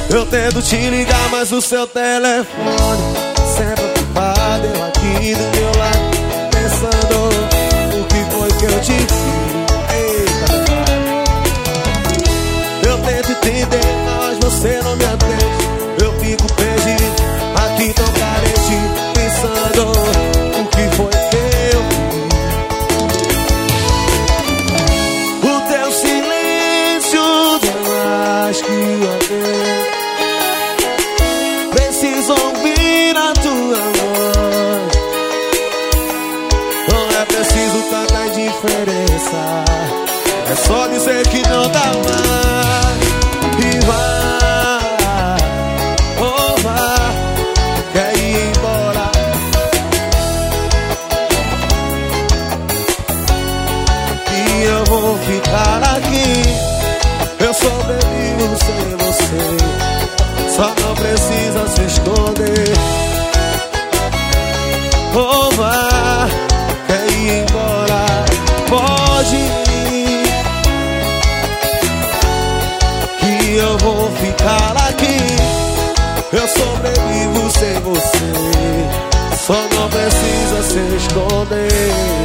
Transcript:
Eu tento te ligar, mas o seu telefone sempre ocupado. Eu aqui do meu lado, pensando o que foi que eu te fiz. Eita, eu tento entender, mas você não me atende. Eu fico perdido, aqui tão carente, pensando o que foi que eu fiz. O teu silêncio deu mais que uma vez. Preciso ouvir a tua voz. Não é preciso tanta indiferença. É só dizer que não dá mais. E vai, oh vai, quer ir embora. E eu vou ficar aqui. Eu sobrevivo sem você. Só não precisa se esconder. Oh vai, quer ir embora. Pode ir, que eu vou ficar aqui. Eu sobrevivo sem você. Só não precisa se esconder.